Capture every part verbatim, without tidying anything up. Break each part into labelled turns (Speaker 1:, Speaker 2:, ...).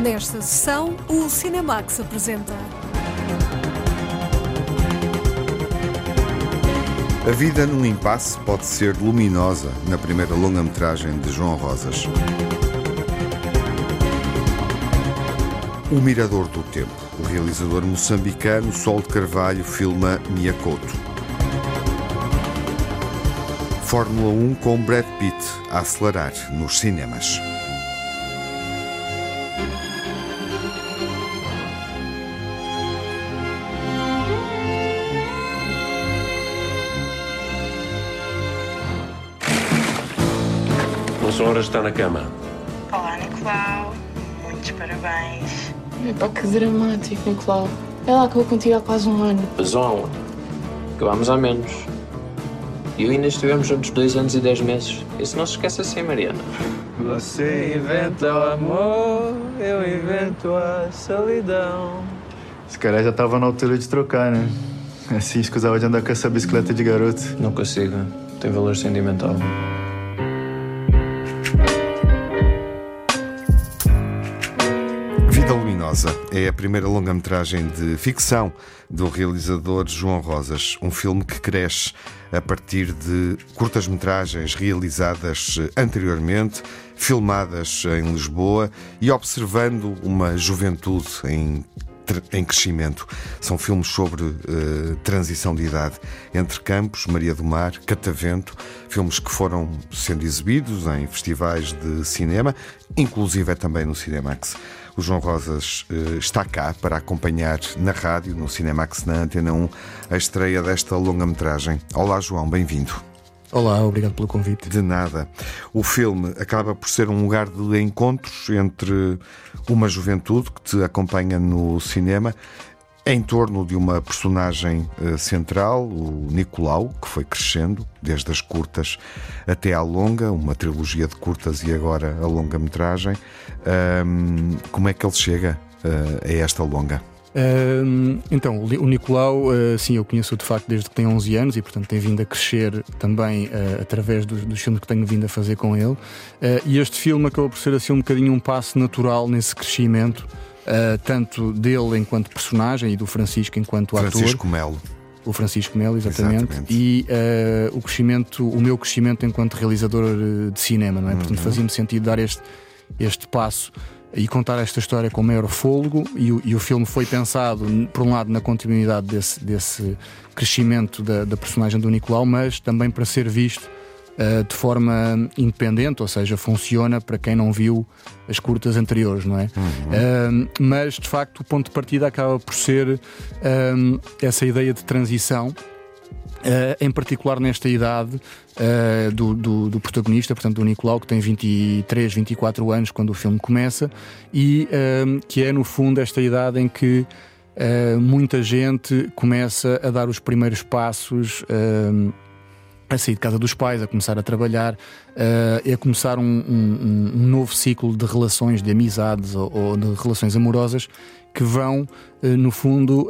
Speaker 1: Nesta sessão, o Cinemax apresenta...
Speaker 2: A vida num impasse pode ser luminosa na primeira longa-metragem de João Rosas. O Mirador do Tempo. O realizador moçambicano Sol de Carvalho filma Miyakoto. Fórmula um com Brad Pitt a acelerar nos cinemas.
Speaker 3: Não são horas de estar na cama.
Speaker 4: Olá, Nicolau. Muitos parabéns.
Speaker 5: Epá, que dramático, Nicolau. Ela acabou contigo há quase um ano.
Speaker 6: João, acabámos há menos. E eu ainda estivemos juntos dois anos e dez meses. Isso não se esquece assim, Mariana.
Speaker 7: Você inventa o amor, eu invento a solidão.
Speaker 8: Esse cara já estava na altura de trocar, né? Assim, escusava de andar com essa bicicleta de garoto.
Speaker 6: Não consigo. Tem valor sentimental.
Speaker 2: Vida Luminosa é a primeira longa-metragem de ficção do realizador João Rosas, um filme que cresce a partir de curtas-metragens realizadas anteriormente, filmadas em Lisboa e observando uma juventude em em crescimento. São filmes sobre uh, transição de idade entre Campos, Maria do Mar, Catavento, filmes que foram sendo exibidos em festivais de cinema, inclusive também no Cinemax. O João Rosas uh, está cá para acompanhar na rádio, no Cinemax, na Antena um, a estreia desta longa-metragem. Olá, João, bem-vindo.
Speaker 9: Olá, obrigado pelo convite.
Speaker 2: De nada. O filme acaba por ser um lugar de encontros entre uma juventude que te acompanha no cinema em torno de uma personagem uh, central, o Nicolau, que foi crescendo desde as curtas até à longa, uma trilogia de curtas e agora a longa-metragem. Um, como é que ele chega uh, a esta longa?
Speaker 9: Uh, então, o Nicolau, uh, sim, eu conheço de facto desde que tem onze anos e, portanto, tem vindo a crescer também uh, através dos, dos filmes que tenho vindo a fazer com ele. Uh, e este filme acabou por ser assim um bocadinho um passo natural nesse crescimento, uh, tanto dele enquanto personagem e do Francisco enquanto ator.
Speaker 2: Francisco Melo.
Speaker 9: O Francisco Melo, exatamente.
Speaker 2: exatamente.
Speaker 9: E uh, o crescimento, o meu crescimento enquanto realizador de cinema, não é? Uhum. Portanto, fazia-me sentido dar este, este passo e contar esta história com maior fôlego, e o, e o filme foi pensado, por um lado, na continuidade desse, desse crescimento da, da personagem do Nicolau, mas também para ser visto uh, de forma independente, ou seja, funciona para quem não viu as curtas anteriores, não é? Uhum. Uh, mas, de facto, o ponto de partida acaba por ser uh, essa ideia de transição. Uh, em particular nesta idade uh, do, do, do protagonista, portanto do Nicolau, que tem vinte e três, vinte e quatro anos quando o filme começa, e uh, que é no fundo esta idade em que uh, muita gente começa a dar os primeiros passos, uh, a sair de casa dos pais, a começar a trabalhar, uh, a começar um, um, um novo ciclo de relações, de amizades ou, ou de relações amorosas que vão, no fundo,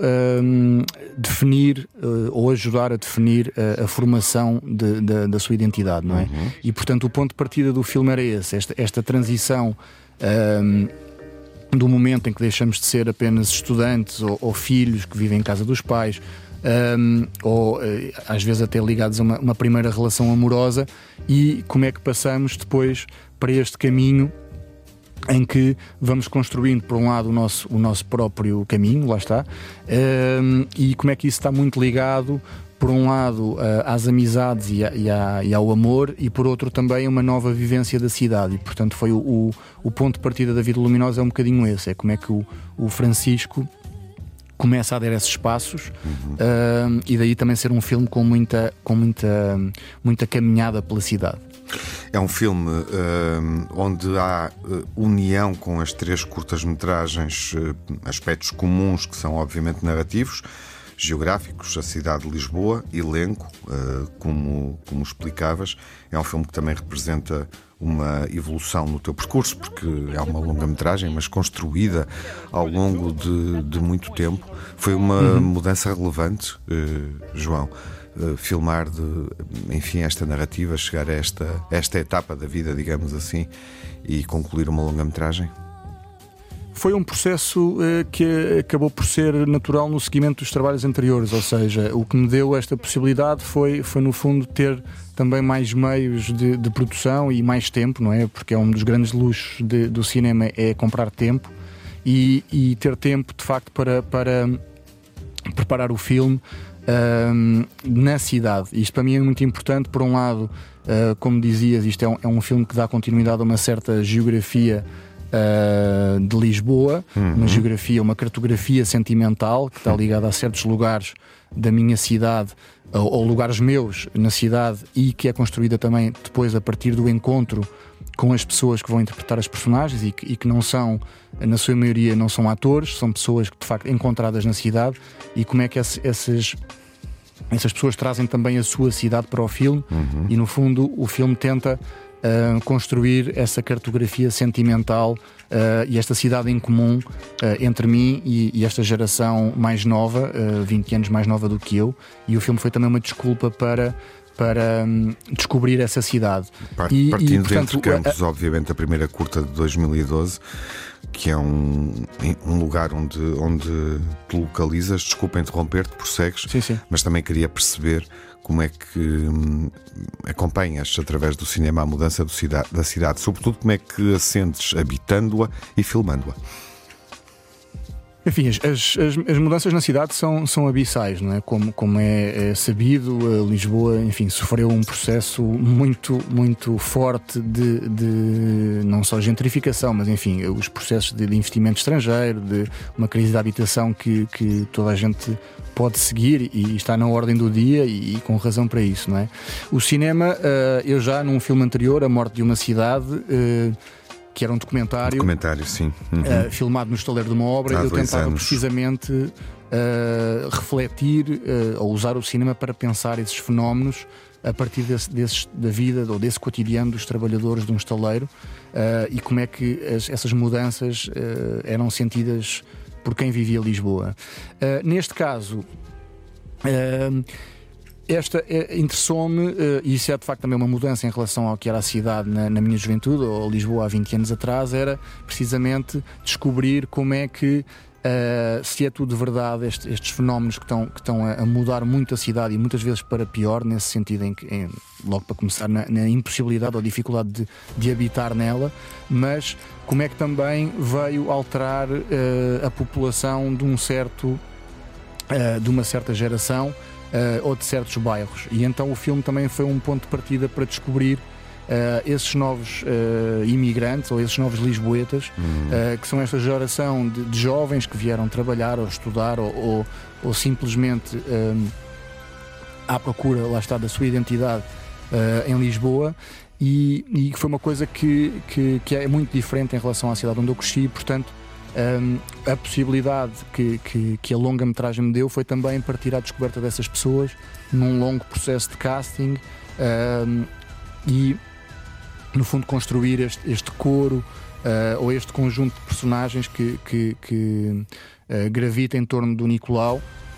Speaker 9: definir ou ajudar a definir a formação de, de, da sua identidade, não é? Uhum. E, portanto, o ponto de partida do filme era esse, esta, esta transição um, do momento em que deixamos de ser apenas estudantes ou, ou filhos que vivem em casa dos pais, um, ou às vezes até ligados a uma, uma primeira relação amorosa, e como é que passamos depois para este caminho em que vamos construindo, por um lado, o nosso, o nosso próprio caminho, lá está, um, e como é que isso está muito ligado, por um lado, uh, às amizades e, a, e, a, e ao amor, e por outro também a uma nova vivência da cidade. E, portanto, foi o, o, o ponto de partida da Vida Luminosa é um bocadinho esse, é como é que o, o Francisco começa a dar esses passos, uhum. uh, e daí também ser um filme com muita, com muita, muita caminhada pela cidade.
Speaker 2: É um filme uh, onde há uh, união com as três curtas-metragens, uh, aspectos comuns que são obviamente narrativos, geográficos, a cidade de Lisboa, elenco, uh, como, como explicavas. É um filme que também representa uma evolução no teu percurso, porque é uma longa-metragem, mas construída ao longo de, de muito tempo. Foi uma uhum. mudança relevante, uh, João. Uh, filmar de, enfim, esta narrativa, chegar a esta, esta etapa da vida, digamos assim, e concluir uma longa-metragem?
Speaker 9: Foi um processo uh, que acabou por ser natural no seguimento dos trabalhos anteriores, ou seja, o que me deu esta possibilidade foi, foi no fundo, ter também mais meios de, de produção e mais tempo, não é? Porque é um dos grandes luxos de, do cinema, é comprar tempo e, e ter tempo, de facto, para, para preparar o filme uh, na cidade. Isto para mim é muito importante. Por um lado, uh, como dizias, isto é um, é um filme que dá continuidade a uma certa geografia Uh, de Lisboa, uhum. uma geografia, uma cartografia sentimental que está ligada a certos lugares da minha cidade, ou, ou lugares meus na cidade, e que é construída também depois a partir do encontro com as pessoas que vão interpretar as personagens e que, e que não são, na sua maioria, não são atores, são pessoas que de facto encontradas na cidade, e como é que esse, esses, essas pessoas trazem também a sua cidade para o filme, uhum. e no fundo o filme tenta Uh, construir essa cartografia sentimental uh, e esta cidade em comum uh, entre mim e, e esta geração mais nova, uh, vinte anos mais nova do que eu, e o filme foi também uma desculpa para, para um, descobrir essa cidade.
Speaker 2: Part,
Speaker 9: e,
Speaker 2: partindo
Speaker 9: e, portanto,
Speaker 2: de Entre Campos, a, obviamente a primeira curta de dois mil e doze, que é um, um lugar onde, onde te localizas. Desculpa interromper-te, prossegues,
Speaker 9: sim, sim.
Speaker 2: Mas também queria perceber como é que hum, acompanhas através do cinema a mudança do cidade, da cidade, sobretudo como é que a sentes habitando-a e filmando-a.
Speaker 9: Enfim, as, as, as mudanças na cidade são, são abissais, não é? Como, como é, é sabido, Lisboa, enfim, sofreu um processo muito, muito forte de, de não só gentrificação, mas enfim, os processos de, de investimento estrangeiro, de uma crise da habitação que, que toda a gente pode seguir e está na ordem do dia, e, e com razão para isso, não é? O cinema, eu já num filme anterior, A Morte de uma Cidade, que era um documentário,
Speaker 2: documentário sim. Uhum.
Speaker 9: uh, filmado no estaleiro de uma obra,
Speaker 2: Há
Speaker 9: eu
Speaker 2: dois
Speaker 9: tentava
Speaker 2: anos.
Speaker 9: precisamente uh, refletir uh, ou usar o cinema para pensar esses fenómenos a partir desse, desses, da vida ou desse cotidiano dos trabalhadores de um estaleiro, uh, e como é que as, essas mudanças uh, eram sentidas por quem vivia Lisboa. Uh, neste caso, uh, Esta é, interessou-me, uh, e isso é de facto também uma mudança em relação ao que era a cidade na, na minha juventude, ou Lisboa há vinte anos atrás, era precisamente descobrir como é que, uh, se é tudo verdade, este, estes fenómenos que estão, que estão a, a mudar muito a cidade, e muitas vezes para pior, nesse sentido em que, em, logo para começar, na, na impossibilidade ou dificuldade de, de habitar nela, mas como é que também veio alterar uh, a população de um certo, uh, de uma certa geração, Uh, ou de certos bairros. E então o filme também foi um ponto de partida para descobrir uh, esses novos uh, imigrantes, ou esses novos lisboetas, uhum. uh, que são esta geração de, de jovens que vieram trabalhar ou estudar, ou, ou, ou simplesmente um, à procura, lá está, da sua identidade uh, em Lisboa. E, e foi uma coisa que, que, que é muito diferente em relação à cidade onde eu cresci. Portanto, Um, a possibilidade que, que, que a longa-metragem me deu foi também partir à descoberta dessas pessoas num longo processo de casting, um, e no fundo construir este, este coro uh, ou este conjunto de personagens que, que, que uh, gravita em torno do Nicolau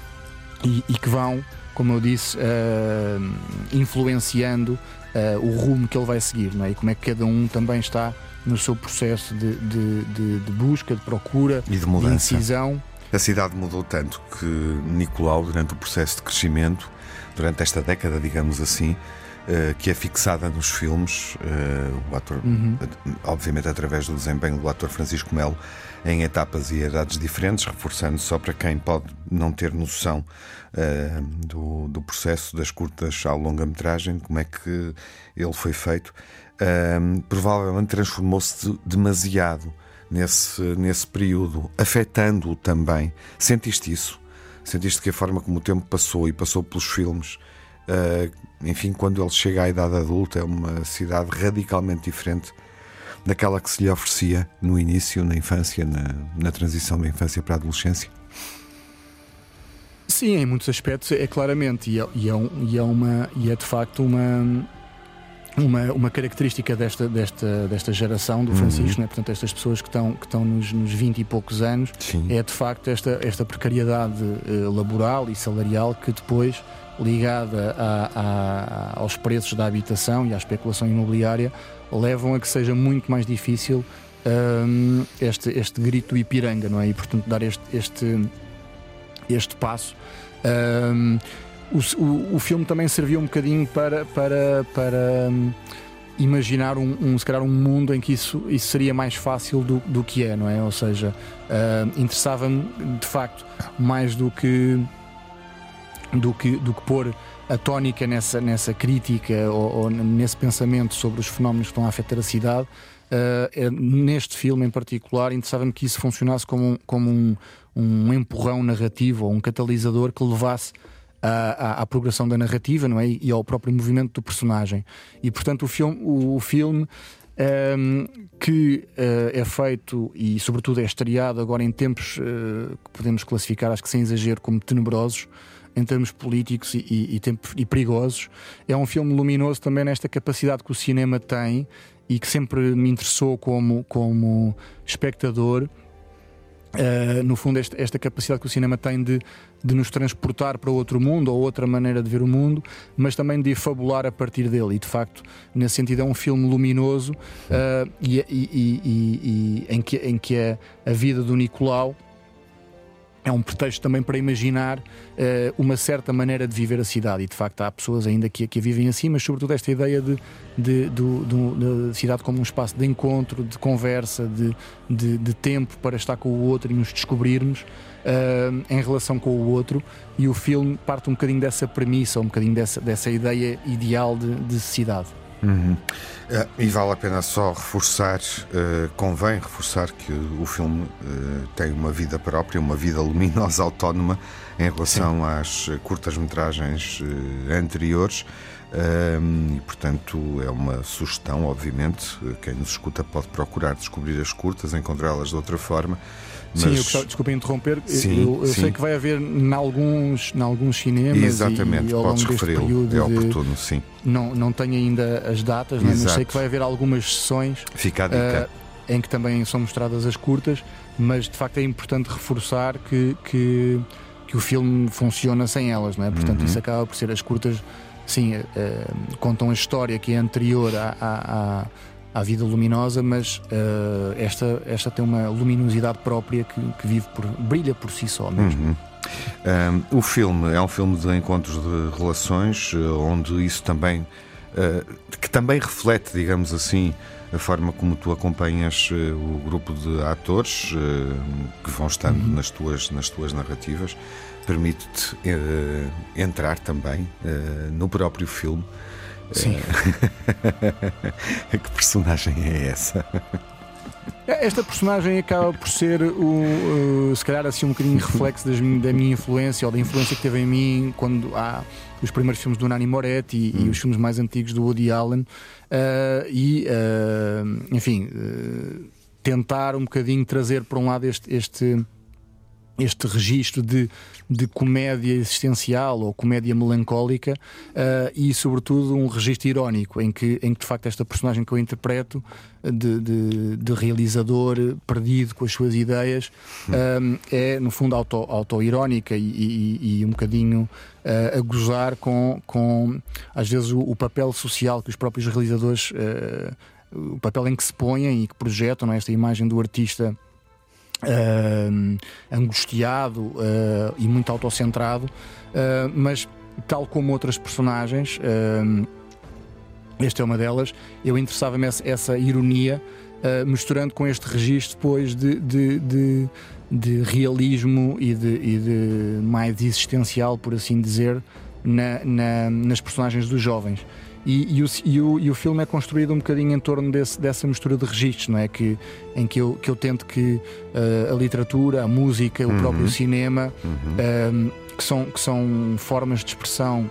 Speaker 9: e, e que vão, como eu disse, uh, influenciando uh, o rumo que ele vai seguir, não é? E como é que cada um também está no seu processo de, de, de, de busca, de procura
Speaker 2: e de mudança.
Speaker 9: De incisão.
Speaker 2: A cidade mudou tanto que Nicolau, durante o processo de crescimento, durante esta década, digamos assim, uh, que é fixada nos filmes, uh, o ator,
Speaker 9: uhum.
Speaker 2: obviamente através do desempenho do ator Francisco Melo, em etapas e idades diferentes, reforçando só para quem pode não ter noção uh, do, do processo das curtas à longa-metragem, como é que ele foi feito. Um, provavelmente transformou-se demasiado nesse, nesse período, afetando-o também. Sentiste isso? Sentiste que a forma como o tempo passou e passou pelos filmes, uh, enfim, quando ele chega à idade adulta, é uma cidade radicalmente diferente daquela que se lhe oferecia no início, na infância, na, na transição da infância para a adolescência?
Speaker 9: Sim, em muitos aspectos é claramente, e é, e é, um, e é, uma, e é de facto uma... Uma, uma característica desta, desta, desta geração do Francisco, uhum. né? Portanto, estas pessoas que estão, que estão nos, nos vinte e poucos anos, sim. É de facto esta, esta precariedade uh, laboral e salarial que depois, ligada a, a, aos preços da habitação e à especulação imobiliária, levam a que seja muito mais difícil um, este, este grito do Ipiranga, não é? E portanto dar este, este, este passo. Um, o, o, o filme também serviu um bocadinho para, para, para um, imaginar um, um, se calhar um mundo em que isso, isso seria mais fácil do, do que é, não é? Ou seja, uh, interessava-me de facto mais do que do que, do que pôr a tónica nessa, nessa crítica ou, ou nesse pensamento sobre os fenómenos que estão a afetar a cidade. Uh, neste filme em particular interessava-me que isso funcionasse como um, como um, um empurrão narrativo ou um catalisador que levasse À, à, à progressão da narrativa, não é? E ao próprio movimento do personagem. E portanto o filme, o, o filme um, que uh, é feito e sobretudo é estreado agora em tempos uh, que podemos classificar, acho que sem exagero, como tenebrosos em termos políticos e, e, e, tempo, e perigosos, é um filme luminoso também nesta capacidade que o cinema tem e que sempre me interessou como, como espectador. Uh, no fundo esta, esta capacidade que o cinema tem de, de nos transportar para outro mundo ou outra maneira de ver o mundo, mas também de fabular a partir dele, e de facto nesse sentido é um filme luminoso uh, e, e, e, e, e em, que, em que a, a vida do Nicolau é um pretexto também para imaginar uh, uma certa maneira de viver a cidade, e de facto há pessoas ainda que, que a vivem assim, mas sobretudo esta ideia de, de, do, do, da cidade como um espaço de encontro, de conversa, de, de, de tempo para estar com o outro e nos descobrirmos uh, em relação com o outro. E o filme parte um bocadinho dessa premissa, um bocadinho dessa, dessa ideia ideal de, de cidade.
Speaker 2: Uhum. Uh, e vale a pena só reforçar, uh, convém reforçar que o filme uh, tem uma vida própria, uma vida luminosa, autónoma em relação Sim. às curtas-metragens uh, anteriores. Um, e portanto é uma sugestão, obviamente, quem nos escuta pode procurar descobrir as curtas, encontrá-las de outra forma. Mas...
Speaker 9: Sim, eu gostava, desculpa interromper,
Speaker 2: sim,
Speaker 9: eu, eu
Speaker 2: sim.
Speaker 9: sei que vai haver em alguns, em alguns cinemas.
Speaker 2: Exatamente,
Speaker 9: e, e ao
Speaker 2: podes
Speaker 9: longo deste
Speaker 2: referi-lo,
Speaker 9: período
Speaker 2: é oportuno, sim.
Speaker 9: Não, não tenho ainda as datas, né, mas sei que vai haver algumas sessões
Speaker 2: Fica a dica.
Speaker 9: Uh, em que também são mostradas as curtas, mas de facto é importante reforçar que, que, que o filme funciona sem elas, não é? Portanto, uhum. isso acaba por ser as curtas. Sim, uh, contam a história que é anterior à, à, à vida luminosa, mas uh, esta, esta tem uma luminosidade própria que, que vive por, brilha por si só mesmo.
Speaker 2: Uhum. Um, o filme é um filme de encontros de relações, onde isso também uh, que também reflete, digamos assim, a forma como tu acompanhas uh, o grupo de atores uh, que vão estando uhum. nas tuas, nas tuas narrativas. Permite-te uh, entrar também uh, no próprio filme.
Speaker 9: Sim.
Speaker 2: Uh, que personagem é essa?
Speaker 9: Esta personagem acaba por ser o, uh, se calhar assim um bocadinho reflexo das, da minha influência, ou da influência que teve em mim quando há os primeiros filmes do Nanni Moretti e, hum. e os filmes mais antigos do Woody Allen, uh, e uh, enfim, uh, tentar um bocadinho trazer para um lado este, este este registro de, de comédia existencial ou comédia melancólica, uh, e sobretudo um registro irónico em que, em que de facto esta personagem que eu interpreto de, de, de realizador perdido com as suas ideias uh, é no fundo auto, auto-irónica e, e, e um bocadinho uh, a gozar com, com às vezes o, o papel social que os próprios realizadores uh, o papel em que se põem e que projetam, não é? Esta imagem do artista Uh, angustiado uh, e muito autocentrado, uh, mas tal como outras personagens, uh, esta é uma delas, eu interessava-me essa, essa ironia, uh, misturando com este registro depois de, de, de, de realismo e de, e de mais existencial, por assim dizer, na, na, nas personagens dos jovens. E, e, o, e, o, e o filme é construído um bocadinho em torno desse, dessa mistura de registros, não é? Que, em que eu, que eu tento que uh, a literatura, a música, uhum. o próprio cinema, uhum. uh, que, são, que são formas de expressão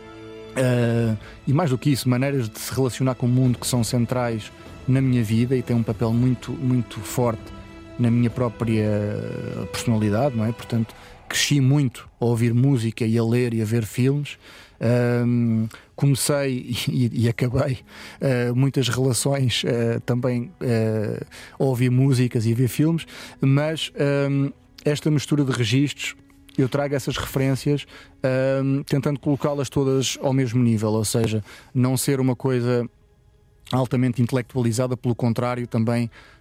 Speaker 9: uh, e mais do que isso, maneiras de se relacionar com o mundo que são centrais na minha vida e têm um papel muito, muito forte na minha própria personalidade, não é? Portanto, cresci muito a ouvir música e a ler e a ver filmes. Um, comecei e, e acabei uh, muitas relações uh, também uh, a ouvir músicas e a ver filmes, mas um, esta mistura de registros, eu trago essas referências um, tentando colocá-las todas ao mesmo nível, ou seja, não ser uma coisa altamente intelectualizada, pelo contrário, também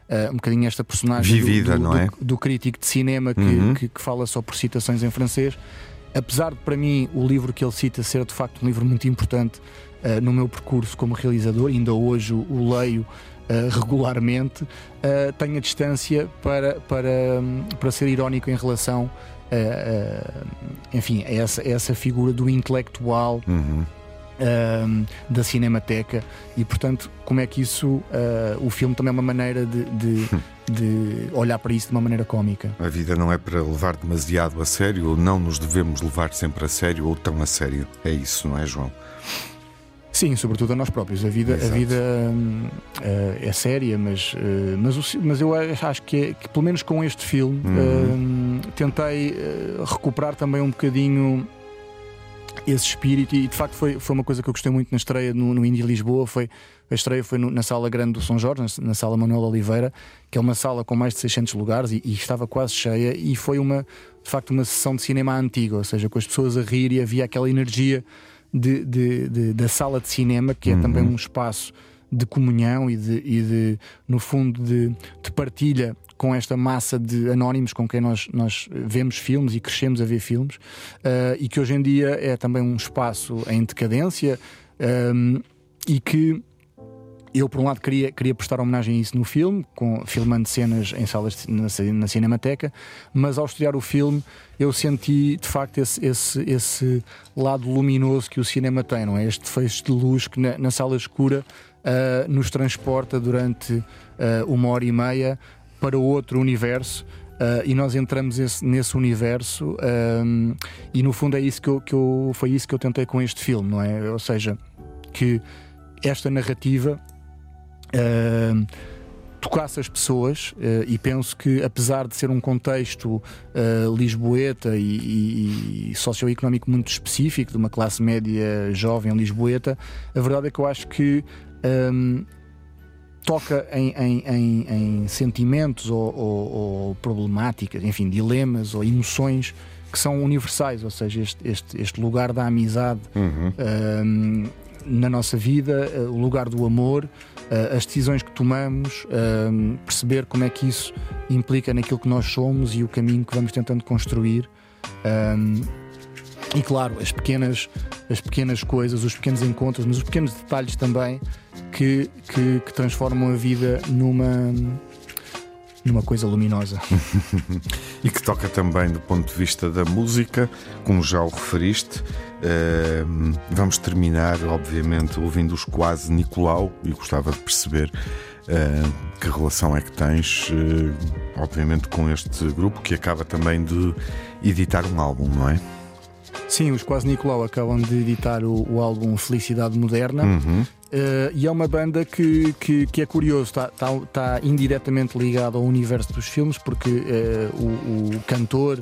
Speaker 9: uh, um bocadinho esta personagem
Speaker 2: vivida,
Speaker 9: do, do,
Speaker 2: não é?
Speaker 9: do, do crítico de cinema que,
Speaker 2: uhum.
Speaker 9: que, que fala só por citações em francês. Apesar de, para mim, o livro que ele cita ser de facto um livro muito importante uh, no meu percurso como realizador, ainda hoje o, o leio Uh, regularmente, uh, tenho a distância para, para, um, para ser irónico em relação uh, uh, enfim, a essa, a essa figura do intelectual
Speaker 2: uhum.
Speaker 9: uh, da Cinemateca, e portanto como é que isso uh, o filme também é uma maneira de, de, de olhar para isso de uma maneira cómica.
Speaker 2: A vida não é para levar demasiado a sério, ou não nos devemos levar sempre a sério ou tão a sério. É isso, não é, João?
Speaker 9: Sim, sobretudo a nós próprios. A vida, a vida uh, é séria, mas, uh, mas, o, mas eu acho que, é, que, pelo menos com este filme, uhum. uh, tentei uh, recuperar também um bocadinho esse espírito. E de facto foi, foi uma coisa que eu gostei muito na estreia no, no Indie Lisboa. Foi, a estreia foi no, na Sala Grande do São Jorge, na, na Sala Manuel Oliveira, que é uma sala com mais de seiscentos lugares e, e estava quase cheia. E foi uma, de facto uma sessão de cinema antiga, ou seja, com as pessoas a rir, e havia aquela energia De, de, de, da sala de cinema, que é uhum. também um espaço de comunhão e de, e de no fundo, de, de partilha com esta massa de anónimos com quem nós, nós vemos filmes e crescemos a ver filmes, uh, e que hoje em dia é também um espaço em decadência, um, e que eu, por um lado, queria, queria prestar homenagem a isso no filme, com, filmando cenas em salas na, na Cinemateca, mas ao estudar o filme eu senti de facto esse, esse, esse lado luminoso que o cinema tem, não é? Este feixe de luz que na, na sala escura uh, nos transporta durante uh, uma hora e meia para outro universo. Uh, e nós entramos esse, nesse universo, um, e no fundo é isso que eu, que eu, foi isso que eu tentei com este filme, não é? Ou seja, que esta narrativa Uh, tocasse as pessoas, uh, e penso que, apesar de ser um contexto uh, lisboeta e, e, e socioeconómico muito específico, de uma classe média jovem lisboeta, a verdade é que eu acho que um, toca em, em, em, em sentimentos ou, ou, ou problemáticas, enfim, dilemas ou emoções que são universais, ou seja, este, este, este lugar da amizade uhum. um, na nossa vida, uh, o lugar do amor, uh, as decisões que tomamos, uh, perceber como é que isso implica naquilo que nós somos e o caminho que vamos tentando construir. Um, e claro, as pequenas, as pequenas coisas, os pequenos encontros, mas os pequenos detalhes também que, que, que transformam a vida numa, numa coisa luminosa.
Speaker 2: E que toca também do ponto de vista da música, como já o referiste. Uh, vamos terminar, obviamente, ouvindo os Quase Nicolau, e gostava de perceber uh, que relação é que tens, uh, obviamente, com este grupo que acaba também de editar um álbum, não é?
Speaker 9: Sim, os Quase Nicolau acabam de editar o, o álbum Felicidade Moderna.
Speaker 2: Uhum.
Speaker 9: Uh, e é uma banda que, que, que é curioso, está, está, está indiretamente ligado ao universo dos filmes, porque uh, o, o cantor,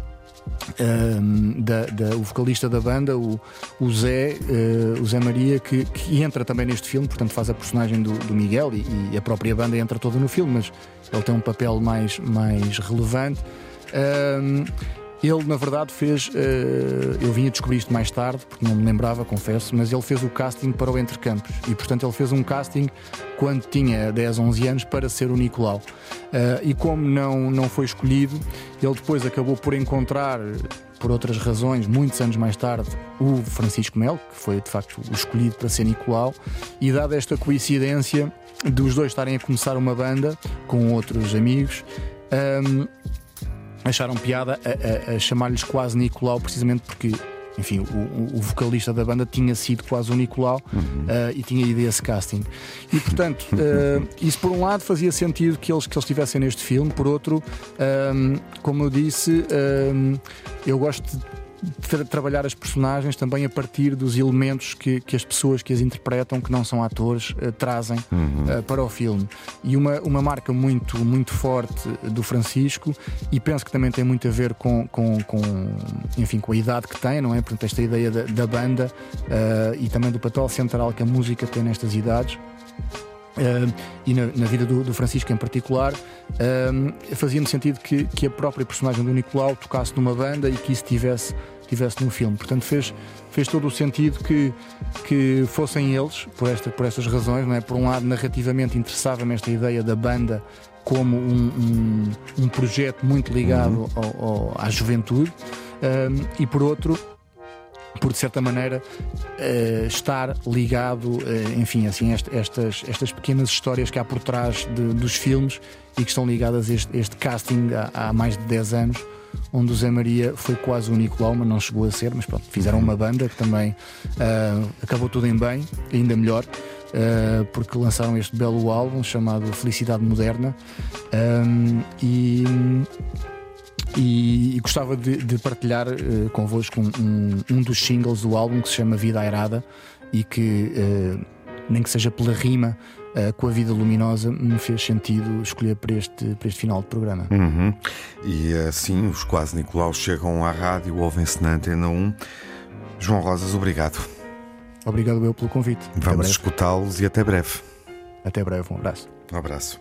Speaker 9: uh, da, da, o vocalista da banda, o, o Zé, uh, o Zé Maria, que, que entra também neste filme, portanto faz a personagem do, do Miguel, e, e a própria banda entra toda no filme, mas ele tem um papel mais, mais relevante. Uh, Ele, na verdade, fez. Uh, eu vim a descobrir isto mais tarde, porque não me lembrava, confesso, mas ele fez o casting para o Entre Campos. E, portanto, ele fez um casting quando tinha dez, onze anos para ser o Nicolau. Uh, e como não, não foi escolhido, ele depois acabou por encontrar, por outras razões, muitos anos mais tarde, o Francisco Melo, que foi de facto o escolhido para ser Nicolau. E, dada esta coincidência dos dois estarem a começar uma banda com outros amigos, um, acharam piada a, a, a chamar-lhes Quase Nicolau, precisamente porque, enfim, o, o vocalista da banda tinha sido quase o Nicolau, uhum. uh, e tinha ido a esse casting. E, portanto, uh, isso por um lado fazia sentido que eles, que eles estivessem neste filme, por outro, um, como eu disse, um, eu gosto de Tra- trabalhar as personagens também a partir dos elementos que, que as pessoas que as interpretam, que não são atores, uh, trazem uhum. uh, para o filme. E uma, uma marca muito, muito forte do Francisco, e penso que também tem muito a ver com, com, com, enfim, com a idade que tem, não é? Portanto, esta ideia da, da banda, uh, e também do papel central que a música tem nestas idades. Uh, e na, na vida do, do Francisco em particular, uh, fazia-me sentido que, que a própria personagem do Nicolau tocasse numa banda e que isso tivesse, tivesse no filme. Portanto, fez, fez todo o sentido que, que fossem eles, por, esta, por estas razões, não é? Por um lado, narrativamente interessava-me esta ideia da banda como um, um, um projeto muito ligado uhum. ao, ao, à juventude, um, e por outro, por de certa maneira uh, estar ligado, uh, enfim, assim, este, estas, estas pequenas histórias que há por trás de, dos filmes e que estão ligadas a este, este casting há, há mais de dez anos, onde o Zé Maria foi quase o Nicolau, mas não chegou a ser, mas pronto, fizeram uma banda que também uh, acabou tudo em bem, ainda melhor, uh, porque lançaram este belo álbum chamado Felicidade Moderna, um, e E, e gostava de, de partilhar uh, convosco um, um, um dos singles do álbum que se chama Vida Airada e que, uh, nem que seja pela rima uh, com a Vida Luminosa, me fez sentido escolher para este, para este final de programa.
Speaker 2: Uhum. E assim os Quase Nicolau chegam à rádio, ouvem-se na Antena um. João Rosas, obrigado.
Speaker 9: Obrigado eu pelo convite.
Speaker 2: Vamos escutá-los e até breve.
Speaker 9: Até breve, um abraço.
Speaker 2: Um abraço.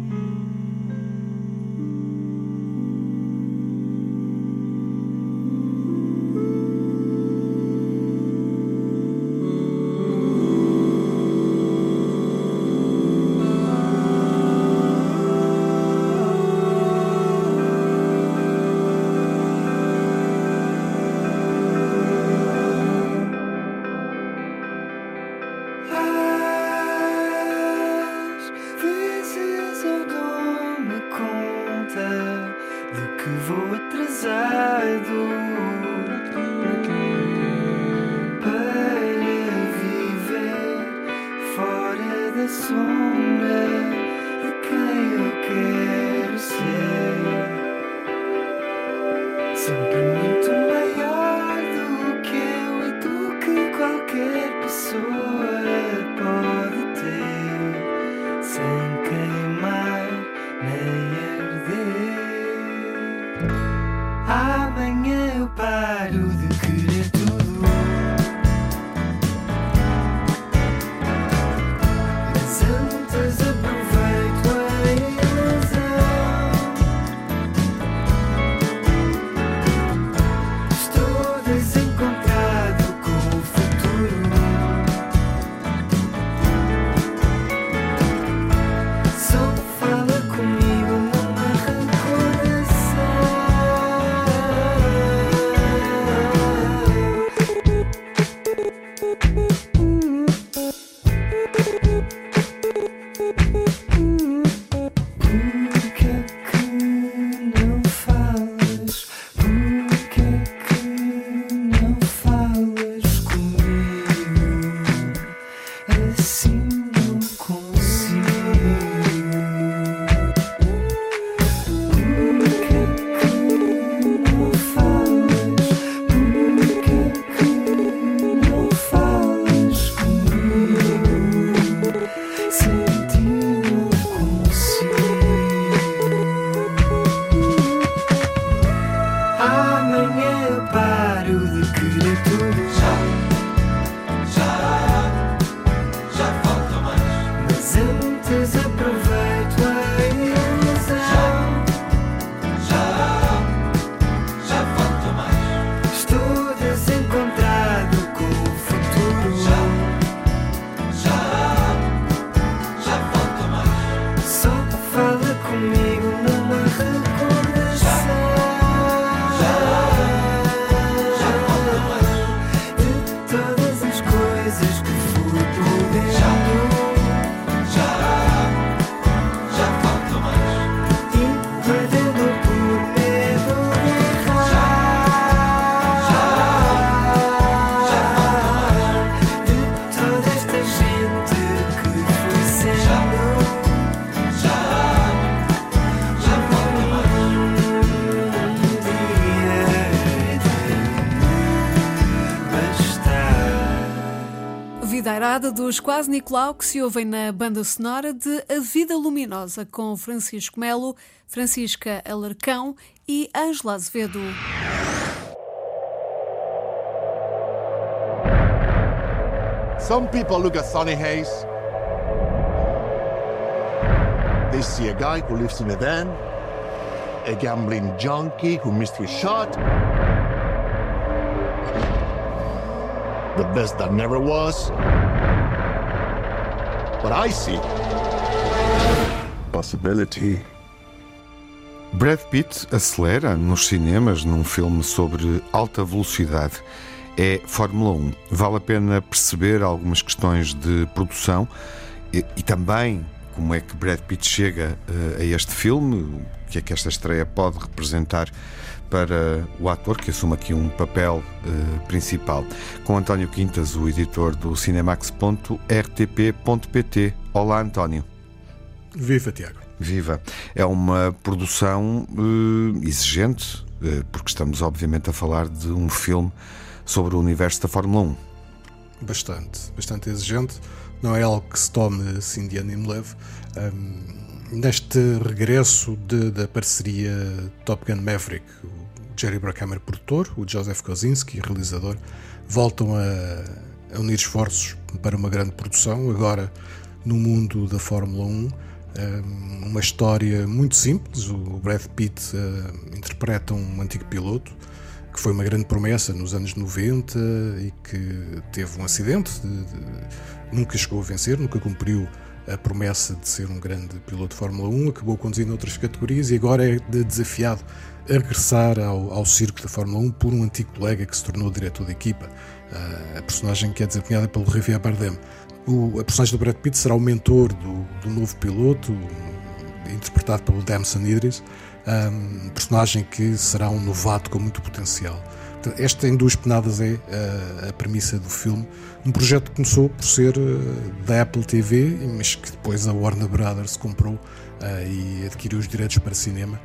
Speaker 1: Dos Quase Nicolau, que se ouvem na banda sonora de A Vida Luminosa, com Francisco Melo, Francisca Alarcão e Ângela Azevedo.
Speaker 10: Some people look at Sonny Hayes. They see a guy who lives in a van, a gambling junkie who missed his shot, the best that never was. But I see possibility.
Speaker 2: Brad Pitt acelera nos cinemas num filme sobre alta velocidade. É Fórmula um. Vale a pena perceber algumas questões de produção e, e também como é que Brad Pitt chega uh, a este filme, o que é que esta estreia pode representar para o ator que assume aqui um papel uh, principal. Com António Quintas, o editor do cinemax ponto r t p ponto p t. Olá, António.
Speaker 11: Viva, Tiago.
Speaker 2: Viva. É uma produção uh, exigente, uh, porque estamos obviamente a falar de um filme sobre o universo da Fórmula um.
Speaker 11: Bastante, bastante exigente. Não é algo que se tome assim de ânimo leve. Um, neste regresso de, da parceria Top Gun Maverick, o Jerry Bruckheimer, produtor, o Joseph Kosinski, realizador, voltam a, a unir esforços para uma grande produção, agora no mundo da Fórmula um. Um, uma história muito simples. O Brad Pitt uh, interpreta um antigo piloto que foi uma grande promessa nos anos noventa e que teve um acidente, de, de, nunca chegou a vencer, nunca cumpriu a promessa de ser um grande piloto de Fórmula um, acabou conduzindo outras categorias e agora é desafiado a regressar ao, ao circo da Fórmula um por um antigo colega que se tornou diretor da equipa. Uh, a personagem que é desempenhada pelo Javier Bardem. O, a personagem do Brad Pitt será o mentor do, do novo piloto, interpretado pelo Damson Idris, um personagem que será um novato com muito potencial. Esta, em duas penadas, é a, a premissa do filme. Um projeto que começou por ser uh, da Apple T V, mas que depois a Warner Brothers comprou uh, e adquiriu os direitos para cinema,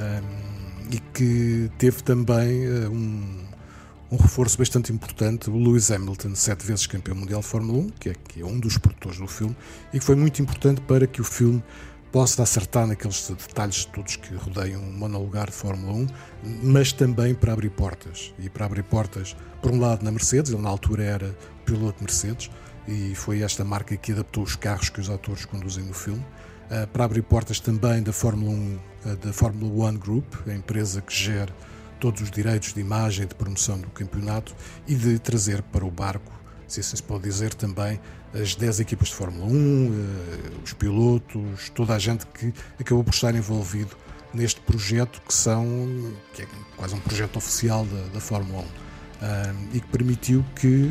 Speaker 11: um, e que teve também uh, um Um reforço bastante importante, o Lewis Hamilton, sete vezes campeão mundial de Fórmula um, que é, que é um dos produtores do filme, e que foi muito importante para que o filme possa acertar naqueles detalhes todos que rodeiam um monolugar de Fórmula um, mas também para abrir portas. E para abrir portas, por um lado, na Mercedes, ele na altura era piloto de Mercedes, e foi esta marca que adaptou os carros que os atores conduzem no filme. Uh, para abrir portas também da Fórmula um, uh, da Fórmula One Group, a empresa que gera todos os direitos de imagem e de promoção do campeonato, e de trazer para o barco, se assim se pode dizer, também as dez equipas de Fórmula um, os pilotos, toda a gente que acabou por estar envolvido neste projeto, que, são, que é quase um projeto oficial da, da Fórmula um, e que permitiu que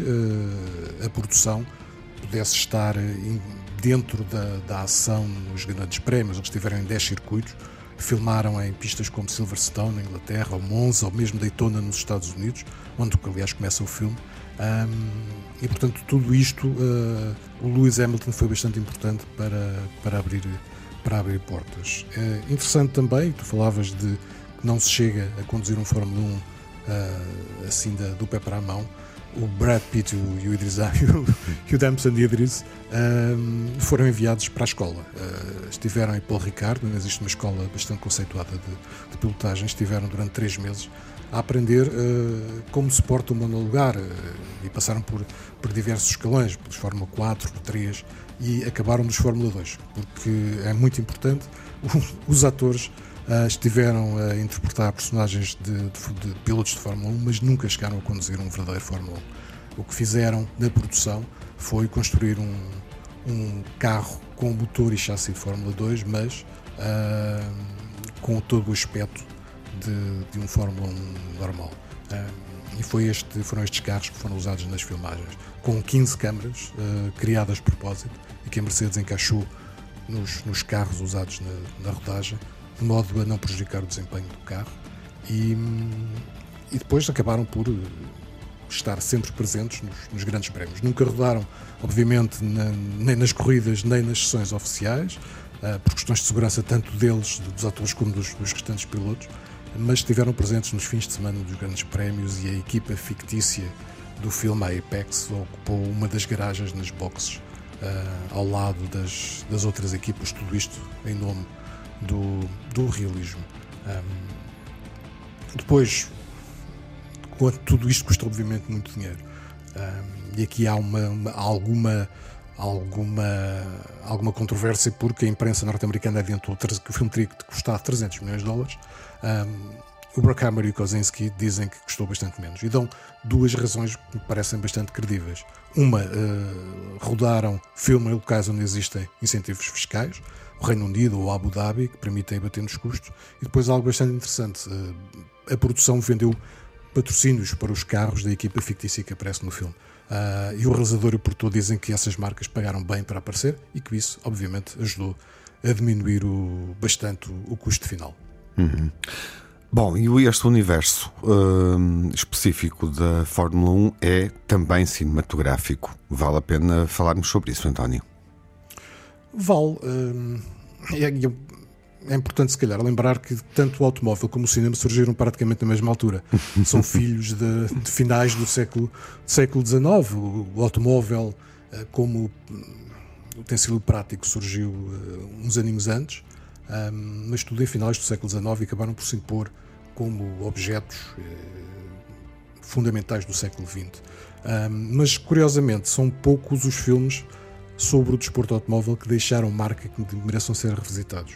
Speaker 11: a produção pudesse estar dentro da, da ação nos grandes prémios. Eles estiveram em dez circuitos, filmaram em pistas como Silverstone, na Inglaterra, ou Monza, ou mesmo Daytona, nos Estados Unidos, onde, aliás, começa o filme. Um, e, portanto, tudo isto, uh, o Lewis Hamilton foi bastante importante para, para, abrir, para abrir portas. É interessante também, tu falavas de que não se chega a conduzir um Fórmula um uh, assim da, do pé para a mão. O Brad Pitt e o Idris e o Damson Idris um, foram enviados para a escola. Uh, estiveram em Paul Ricard, existe uma escola bastante conceituada de, de pilotagem. Estiveram durante três meses a aprender uh, como se porta um monolugar uh, e passaram por, por diversos escalões, pelos Fórmula quatro, por três, e acabaram nos Fórmula dois, porque é muito importante. Os atores Uh, estiveram a interpretar personagens de, de, de pilotos de Fórmula um, mas nunca chegaram a conduzir um verdadeiro Fórmula um. O que fizeram na produção foi construir um, um carro com motor e chassi de Fórmula dois, mas uh, com todo o aspecto de, de um Fórmula um normal. Uh, e foi este, foram estes carros que foram usados nas filmagens, com quinze câmaras uh, criadas de propósito e que a Mercedes encaixou nos, nos carros usados na, na rodagem, de modo a não prejudicar o desempenho do carro, e, e depois acabaram por estar sempre presentes nos, nos grandes prémios. Nunca rodaram, obviamente, na, nem nas corridas, nem nas sessões oficiais, uh, por questões de segurança tanto deles, dos atores, como dos, dos restantes pilotos, mas estiveram presentes nos fins de semana dos grandes prémios, e a equipa fictícia do filme, a Apex, ocupou uma das garagens nas boxes, uh, ao lado das, das outras equipas, tudo isto em nome Do, do realismo. Um, depois, tudo isto custa obviamente muito dinheiro, um, e aqui há uma, uma, alguma, alguma, alguma controvérsia, porque a imprensa norte-americana adiantou que o filme teria custado trezentos milhões de dólares. Um, o Bruckheimer e o Kosinski dizem que custou bastante menos, e dão duas razões que me parecem bastante credíveis. Uma, uh, rodaram filmes em locais onde existem incentivos fiscais. o Reino Unido ou Abu Dhabi, que permitem bater nos custos. E depois algo bastante interessante, a produção vendeu patrocínios para os carros da equipa fictícia que aparece no filme. Uh, e o realizador e o produtor dizem que essas marcas pagaram bem para aparecer e que isso, obviamente, ajudou a diminuir o, bastante o, o custo final.
Speaker 2: Uhum. Bom, e este universo uh, específico da Fórmula um é também cinematográfico. Vale a pena falarmos sobre isso, António?
Speaker 11: Vale. Uh, é, é importante, se calhar, lembrar que tanto o automóvel como o cinema surgiram praticamente na mesma altura. São filhos de, de finais do século, do século dezenove. O, o automóvel, uh, como utensílio prático, surgiu uh, uns aninhos antes. Um, mas tudo em finais do século dezenove e acabaram por se impor como objetos eh, fundamentais do século vinte. Um, mas, curiosamente, são poucos os filmes sobre o desporto automóvel que deixaram marca que mereçam ser revisitados.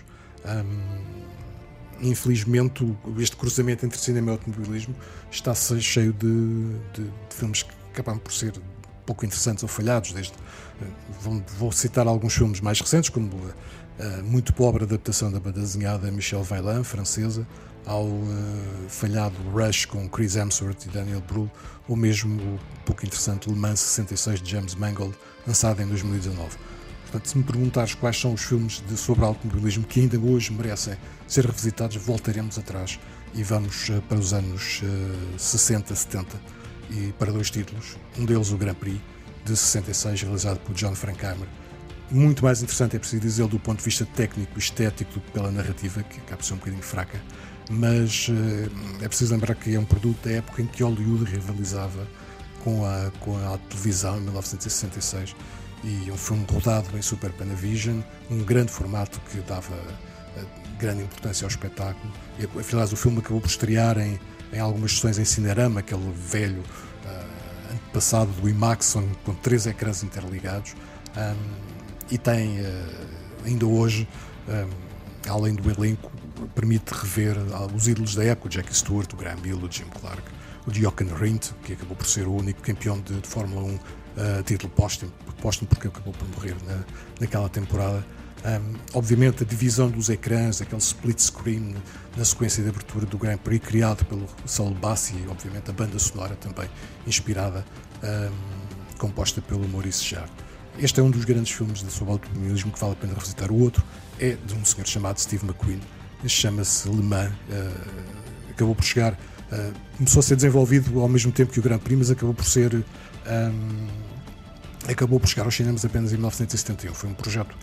Speaker 11: Um, infelizmente, este cruzamento entre cinema e automobilismo está cheio de, de, de filmes que acabam por ser pouco interessantes ou falhados. Desde, vou, vou citar alguns filmes mais recentes, como a muito pobre adaptação da banda desenhada Michel Vaillant, francesa, ao uh, falhado Rush com Chris Hemsworth e Daniel Brühl, ou mesmo o pouco interessante Le Mans sessenta e seis de James Mangold, lançado em dois mil e dezanove. Portanto, se me perguntares quais são os filmes de, sobre automobilismo que ainda hoje merecem ser revisitados, voltaremos atrás e vamos uh, para os anos uh, sessenta, setenta e para dois títulos. Um deles, o Grand Prix de sessenta e seis, realizado por John Frankheimer. Muito mais interessante, é preciso dizer, do ponto de vista técnico e estético do que pela narrativa, que acaba por ser um bocadinho fraca, mas uh, é preciso lembrar que é um produto da época em que Hollywood rivalizava com a, com a televisão, em mil novecentos e sessenta e seis, e um filme rodado em Super Panavision, um grande formato que dava uh, grande importância ao espetáculo. E, afinal, o filme acabou por estrear em, em algumas sessões em Cinerama, aquele velho uh, antepassado do IMAX, com três ecrãs interligados. Um, e tem, ainda hoje, além do elenco, permite rever os ídolos da época, o Jackie Stewart, o Graham Hill, o Jim Clark, o Jochen Rindt, que acabou por ser o único campeão de, de Fórmula um a uh, título póstumo, póstumo porque acabou por morrer na, naquela temporada. Um, obviamente, a divisão dos ecrãs, aquele split screen na sequência de abertura do Grand Prix, criado pelo Saul Bassi, e obviamente a banda sonora também inspirada, um, composta pelo Maurice Jarre. Este é um dos grandes filmes sobre automobilismo que vale a pena revisitar. O outro é de um senhor chamado Steve McQueen. Este chama-se Le Mans. Uh, acabou por chegar, uh, começou a ser desenvolvido ao mesmo tempo que o Grand Prix, mas acabou por ser um, acabou por chegar aos cinemas apenas em mil novecentos e setenta e um. Foi um projeto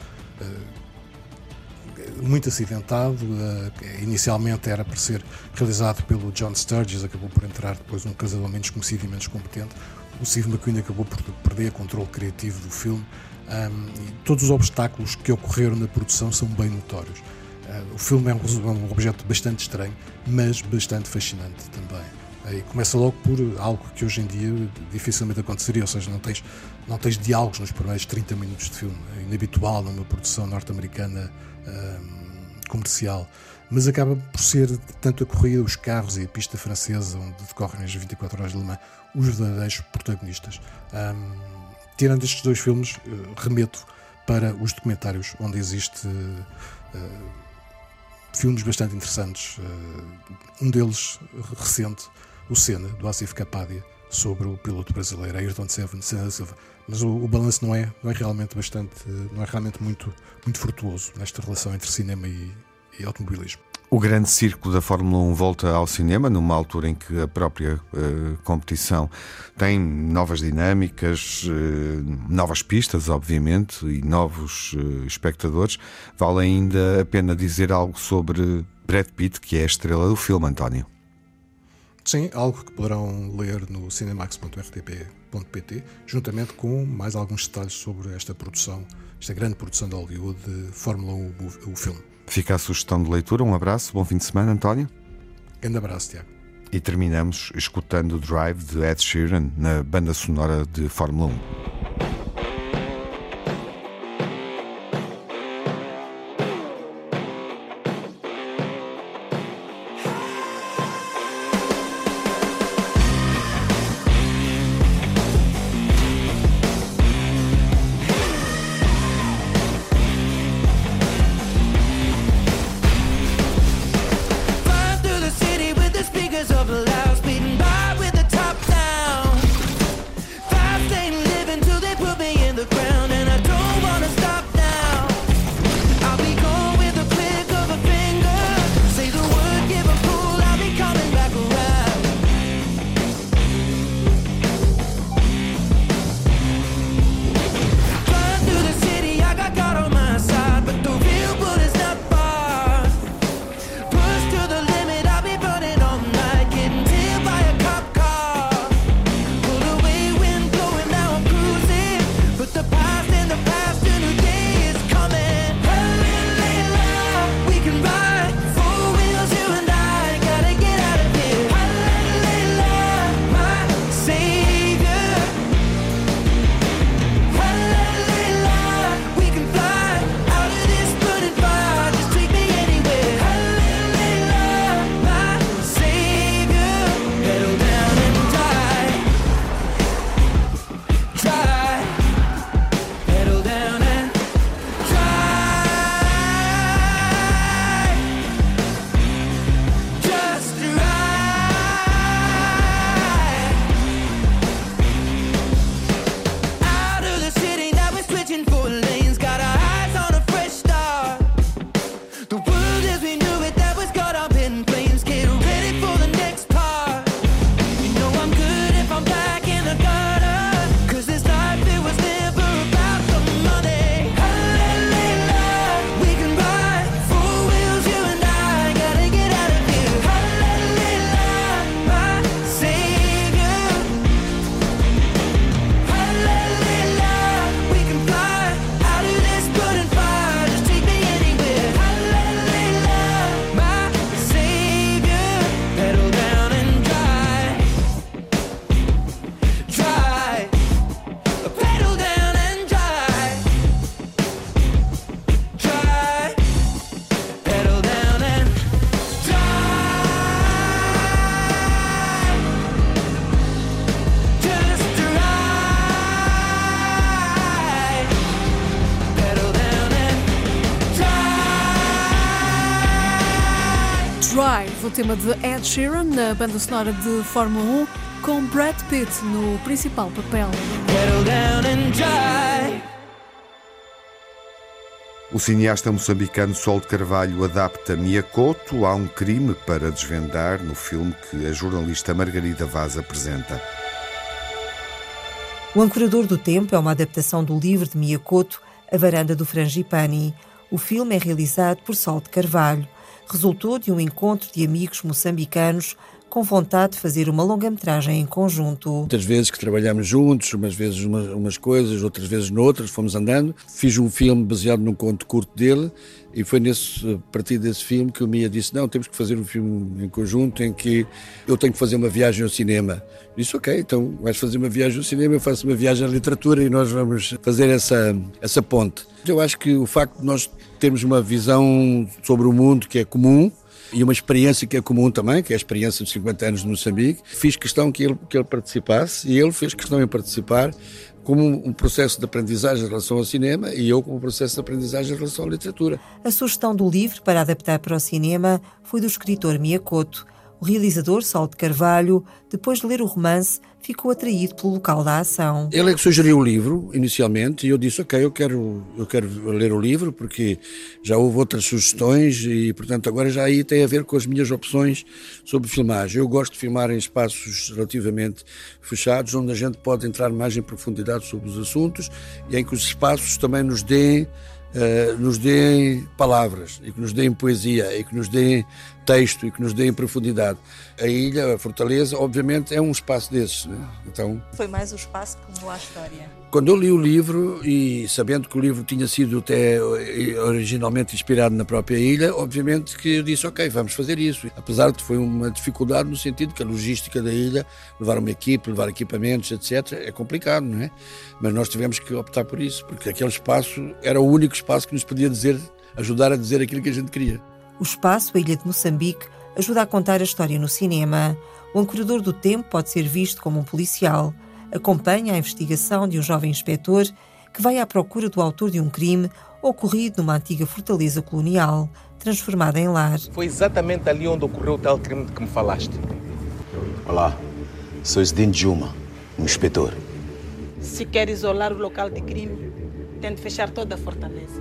Speaker 11: uh, muito acidentado. Uh, inicialmente era para ser realizado pelo John Sturges, acabou por entrar depois num casador menos conhecido e menos competente. O Steve McQueen acabou por perder o controle criativo do filme, um, e todos os obstáculos que ocorreram na produção são bem notórios. Uh, o filme é um, um objeto bastante estranho, mas bastante fascinante também. Uh, e começa logo por algo que hoje em dia dificilmente aconteceria, ou seja, não tens, não tens diálogos nos primeiros trinta minutos de filme. É inabitual numa produção norte-americana um, comercial. Mas acaba por ser tanto a corrida, os carros e a pista francesa, onde decorrem as vinte e quatro horas de Le Mans, os verdadeiros protagonistas. Um, tirando estes dois filmes, uh, remeto para os documentários, onde existe uh, filmes bastante interessantes. Uh, um deles recente, o Senna, do Asif Kapadia, sobre o piloto brasileiro Ayrton Senna da Silva. Mas o, o balanço não é, não é realmente bastante, não é realmente muito, muito frutuoso nesta relação entre cinema e e automobilismo.
Speaker 2: O grande circo da Fórmula um volta ao cinema numa altura em que a própria uh, competição tem novas dinâmicas, uh, novas pistas, obviamente, e novos uh, espectadores. Vale ainda a pena dizer algo sobre Brad Pitt, que é a estrela do filme, António.
Speaker 11: Sim, algo que poderão ler no cinemax ponto r t p ponto p t, juntamente com mais alguns detalhes sobre esta produção, esta grande produção de Hollywood de Fórmula um, o, o filme.
Speaker 2: Fica a sugestão de leitura. Um abraço, bom fim de semana, António.
Speaker 11: Grande abraço, Tiago.
Speaker 2: E terminamos escutando o Drive de Ed Sheeran na banda sonora de Fórmula um.
Speaker 1: Drive, o tema de Ed Sheeran na banda sonora de Fórmula um, com Brad Pitt no principal papel.
Speaker 2: O cineasta moçambicano Sol de Carvalho adapta Mia Couto a um crime para desvendar no filme que a jornalista Margarida Vaz apresenta.
Speaker 12: O Ancorador do Tempo é uma adaptação do livro de Mia Couto, A Varanda do Frangipani. O filme é realizado por Sol de Carvalho. Resultou de um encontro de amigos moçambicanos com vontade de fazer uma longa-metragem em conjunto.
Speaker 13: Muitas vezes que trabalhamos juntos, umas vezes umas, umas coisas, outras vezes noutras, fomos andando. Fiz um filme baseado num conto curto dele e foi nesse, a partir desse filme que o Mia disse, não, temos que fazer um filme em conjunto em que eu tenho que fazer uma viagem ao cinema. Eu disse, ok, então vais fazer uma viagem ao cinema, eu faço uma viagem à literatura e nós vamos fazer essa, essa ponte. Eu acho que o facto de nós termos uma visão sobre o mundo que é comum, e uma experiência que é comum também, que é a experiência de cinquenta anos de Moçambique. Fiz questão que ele, que ele participasse e ele fez questão em participar como um processo de aprendizagem em relação ao cinema e eu como um processo de aprendizagem em relação à literatura.
Speaker 12: A sugestão do livro para adaptar para o cinema foi do escritor Mia Couto. O realizador Sol de Carvalho, depois de ler o romance, ficou atraído pelo local da ação.
Speaker 13: Ele é que sugeriu o livro, inicialmente, e eu disse, ok, eu quero, eu quero ler o livro, porque já houve outras sugestões e, portanto, agora já aí tem a ver com as minhas opções sobre filmagem. Eu gosto de filmar em espaços relativamente fechados, onde a gente pode entrar mais em profundidade sobre os assuntos e em que os espaços também nos deem Uh, nos deem palavras, e que nos deem poesia, e que nos deem texto, e que nos deem profundidade. A ilha, a fortaleza, obviamente, é um espaço desses, né? Então,
Speaker 14: foi mais o espaço que levou à história.
Speaker 13: Quando eu li o livro, e sabendo que o livro tinha sido até originalmente inspirado na própria ilha, obviamente que eu disse, ok, vamos fazer isso. Apesar de que foi uma dificuldade no sentido que a logística da ilha, levar uma equipe, levar equipamentos, etcétera, é complicado, não é? Mas nós tivemos que optar por isso, porque aquele espaço era o único espaço que nos podia dizer, ajudar a dizer aquilo que a gente queria.
Speaker 12: O espaço, a Ilha de Moçambique, ajuda a contar a história no cinema. O Ancorador do Tempo pode ser visto como um policial. Acompanha a investigação de um jovem inspetor que vai à procura do autor de um crime ocorrido numa antiga fortaleza colonial, transformada em lar.
Speaker 15: Foi exatamente ali onde ocorreu o tal crime de que me falaste.
Speaker 16: Olá, sou Zdin Juma, um inspetor.
Speaker 17: Se quer isolar o local de crime, tem de fechar toda a fortaleza.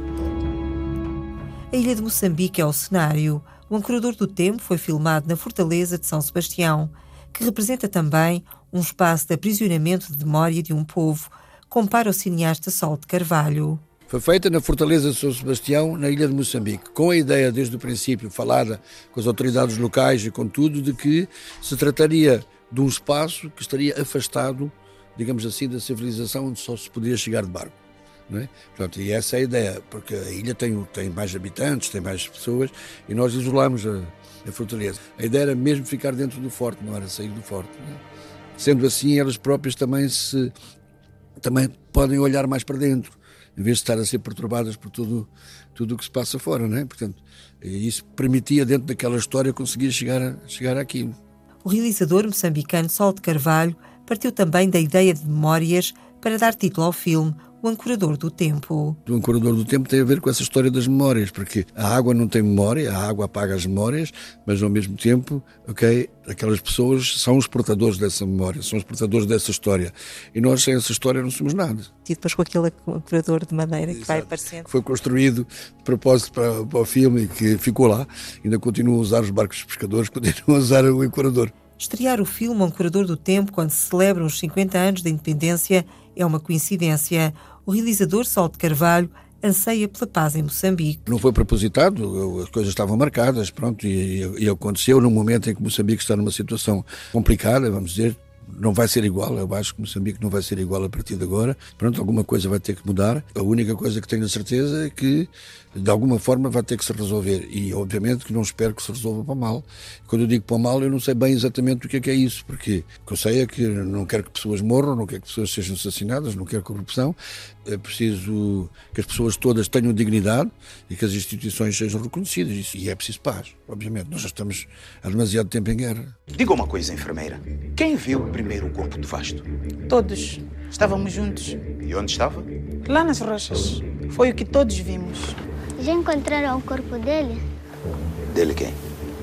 Speaker 12: A Ilha de Moçambique é o cenário. O Ancorador do Tempo foi filmado na Fortaleza de São Sebastião, que representa também um espaço de aprisionamento de memória de um povo, compara o cineasta Sol de Carvalho.
Speaker 13: Foi feita na Fortaleza de São Sebastião, na Ilha de Moçambique, com a ideia desde o princípio, falada com as autoridades locais e com tudo, de que se trataria de um espaço que estaria afastado, digamos assim, da civilização, onde só se podia chegar de barco. Não é? Portanto, e essa é a ideia, porque a ilha tem, tem mais habitantes, tem mais pessoas, e nós isolamos a, a fortaleza. A ideia era mesmo ficar dentro do forte, não era sair do forte. Não é? Sendo assim, elas próprias também, se, também podem olhar mais para dentro, em vez de estar a ser perturbadas por tudo, tudo o que se passa fora. Não é? Portanto, isso permitia, dentro daquela história, conseguir chegar, a, chegar àquilo.
Speaker 12: O realizador moçambicano Sol de Carvalho partiu também da ideia de memórias para dar título ao filme O Ancorador do Tempo.
Speaker 13: O Ancorador do Tempo tem a ver com essa história das memórias, porque a água não tem memória, a água apaga as memórias, mas ao mesmo tempo, ok, aquelas pessoas são os portadores dessa memória, são os portadores dessa história. E nós sem essa história não somos nada.
Speaker 14: E depois com aquele ancorador de madeira que Exato. Vai aparecendo.
Speaker 13: Foi construído de propósito para, para o filme e que ficou lá. Ainda continuam a usar os barcos de pescadores, continuam a usar o ancorador.
Speaker 12: Estrear o filme O Ancorador do Tempo quando se celebram os cinquenta anos da independência é uma coincidência. O realizador Sol de Carvalho anseia pela paz em Moçambique.
Speaker 13: Não foi propositado, as coisas estavam marcadas, pronto, e, e aconteceu num momento em que Moçambique está numa situação complicada, vamos dizer. Não vai ser igual, eu acho que Moçambique não vai ser igual a partir de agora. Pronto, alguma coisa vai ter que mudar. A única coisa que tenho a certeza é que, de alguma forma, vai ter que se resolver. E, obviamente, que não espero que se resolva para o mal. Quando eu digo para o mal, eu não sei bem exatamente o que é que é isso. Porque o que eu sei é que não quero que pessoas morram, não quero que pessoas sejam assassinadas, não quero corrupção. É preciso que as pessoas todas tenham dignidade e que as instituições sejam reconhecidas. E é preciso paz, obviamente. Nós já estamos há demasiado tempo em guerra.
Speaker 16: Diga uma coisa, enfermeira. Quem viu primeiro o corpo do Vasto?
Speaker 17: Todos. Estávamos juntos.
Speaker 16: E onde estava?
Speaker 17: Lá nas rochas. Foi o que todos vimos.
Speaker 18: Já encontraram o corpo dele?
Speaker 16: Dele quem?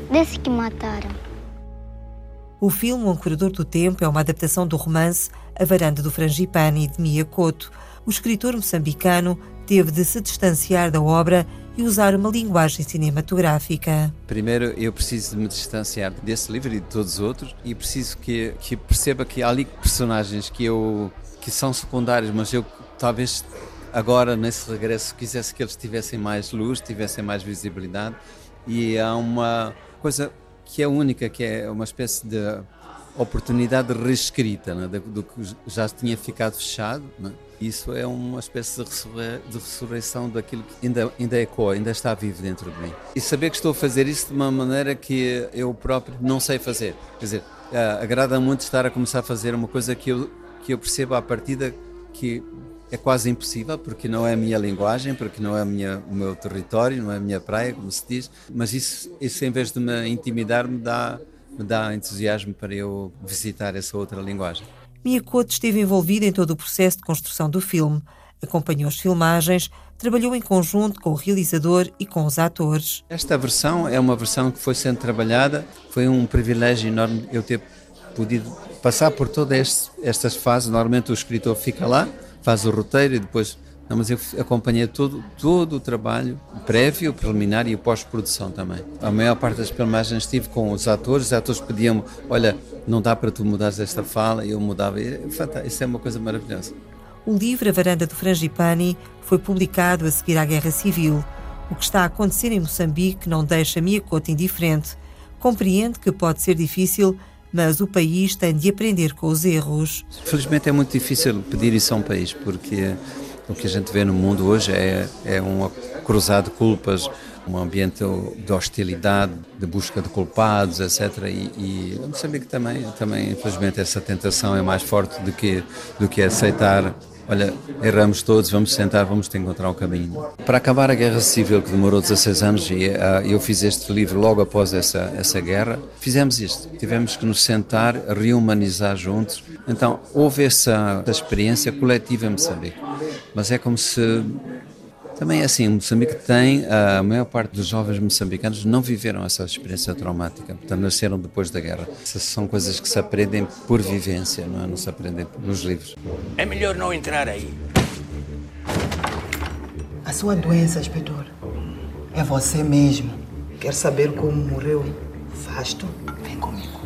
Speaker 18: desse que mataram.
Speaker 12: O filme O Ancorador do Tempo é uma adaptação do romance A Varanda do Frangipani, de Mia Couto. O escritor moçambicano teve de se distanciar da obra e usar uma linguagem cinematográfica.
Speaker 19: Primeiro, eu preciso de me distanciar desse livro e de todos os outros e preciso que, que perceba que há ali personagens que, eu, que são secundários, mas eu talvez agora, nesse regresso, quisesse que eles tivessem mais luz, tivessem mais visibilidade. E há uma coisa que é única, que é uma espécie de oportunidade de reescrita, né, do que já tinha ficado fechado, né? Isso é uma espécie de, ressurre, de ressurreição daquilo que ainda, ainda ecoa, ainda está vivo dentro de mim. E saber que estou a fazer isso de uma maneira que eu próprio não sei fazer. Quer dizer, uh, agrada muito estar a começar a fazer uma coisa que eu, que eu percebo à partida que é quase impossível, porque não é a minha linguagem, porque não é a minha, o meu território, não é a minha praia, como se diz, mas isso, isso em vez de me intimidar, me dá, me dá entusiasmo para eu visitar essa outra linguagem.
Speaker 12: Mia Couto esteve envolvida em todo o processo de construção do filme, acompanhou as filmagens, trabalhou em conjunto com o realizador e com os atores.
Speaker 19: Esta versão é uma versão que foi sendo trabalhada, foi um privilégio enorme eu ter podido passar por todas estas fases. Normalmente o escritor fica lá, faz o roteiro e depois... Não, mas eu acompanhei todo, todo o trabalho prévio, preliminar e o pós-produção também. A maior parte das filmagens estive com os atores, os atores pediam-me, olha, não dá para tu mudares esta fala, e eu mudava. Isso é uma coisa maravilhosa.
Speaker 12: O livro A Varanda do Frangipani foi publicado a seguir à Guerra Civil. O que está a acontecer em Moçambique não deixa Mia Couto indiferente. Compreende que pode ser difícil, mas o país tem de aprender com os erros.
Speaker 19: Felizmente é muito difícil pedir isso a um país, porque o que a gente vê no mundo hoje é, é um cruzado de culpas, um ambiente de hostilidade, de busca de culpados, etcétera. E, e Moçambique também, também, infelizmente, essa tentação é mais forte do que, do que aceitar. Olha, erramos todos, vamos sentar, vamos te encontrar um caminho. Para acabar a Guerra Civil, que demorou dezasseis anos, e uh, eu fiz este livro logo após essa, essa guerra, fizemos isto. Tivemos que nos sentar, rehumanizar juntos. Então, houve essa, essa experiência coletiva em Moçambique. Mas é como se... Também é assim, Moçambique tem, a maior parte dos jovens moçambicanos não viveram essa experiência traumática, portanto nasceram depois da guerra. Essas são coisas que se aprendem por vivência, não é? Não se aprendem nos livros.
Speaker 20: É melhor não entrar aí.
Speaker 21: A sua doença, inspetor, é você mesmo. Quer saber como morreu? Fasto? Vem comigo.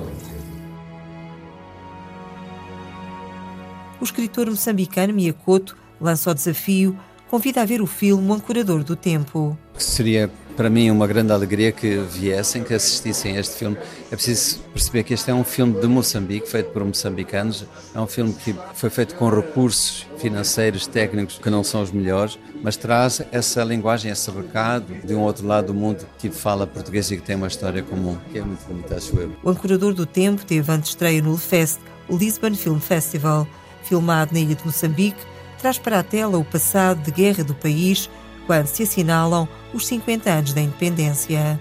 Speaker 12: O escritor moçambicano Mia Couto lança o desafio, convida a ver o filme O Ancorador do Tempo.
Speaker 19: Seria para mim uma grande alegria que viessem, que assistissem a este filme. É preciso perceber que este é um filme de Moçambique, feito por moçambicanos. É um filme que foi feito com recursos financeiros, técnicos, que não são os melhores, mas traz essa linguagem, esse recado de um outro lado do mundo que fala português e que tem uma história comum, que é muito bonita, acho eu.
Speaker 12: O Ancorador do Tempo teve antestreia no Lefest, o Lisbon Film Festival. Filmado na ilha de Moçambique, traz para a tela o passado de guerra do país, quando se assinalam os cinquenta anos da independência.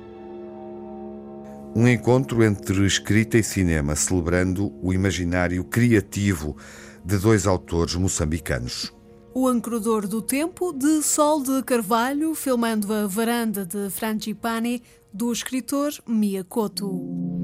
Speaker 2: Um encontro entre escrita e cinema, celebrando o imaginário criativo de dois autores moçambicanos.
Speaker 1: O Ancorador do Tempo, de Sol de Carvalho, filmando a Varanda de Frangipani, do escritor Mia Couto.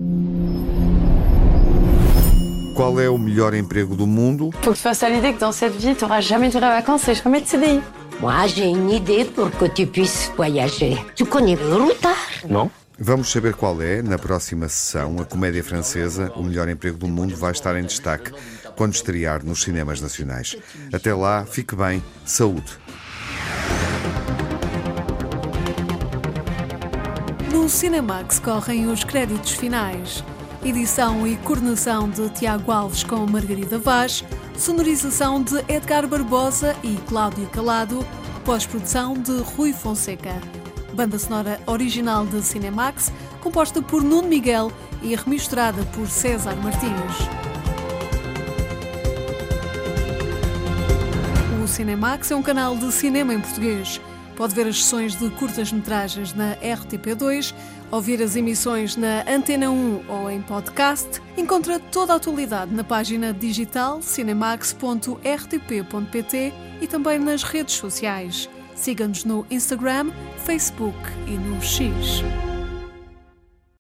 Speaker 2: Qual é o melhor emprego do mundo?
Speaker 22: Faut que tu fasses à l'idée que dans cette vie, tu n'auras jamais de vraies vacances et jamais de C D I.
Speaker 23: Moi, j'ai une idée pour que tu puisses voyager. Tu connais le routard?
Speaker 2: Não. Vamos saber qual é, na próxima sessão. A comédia francesa, O Melhor Emprego do Mundo, vai estar em destaque quando estrear nos cinemas nacionais. Até lá, fique bem, saúde.
Speaker 1: No Cinemax correm os créditos finais. Edição e coordenação de Tiago Alves com Margarida Vaz, sonorização de Edgar Barbosa e Cláudio Calado, pós-produção de Rui Fonseca. Banda sonora original de Cinemax, composta por Nuno Miguel e remisturada por César Martins. O Cinemax é um canal de cinema em português. Pode ver as sessões de curtas-metragens na R T P dois, ouvir as emissões na Antena um ou em podcast. Encontra toda a atualidade na página digital cinemax ponto r t p ponto p t e também nas redes sociais. Siga-nos no Instagram, Facebook e no X.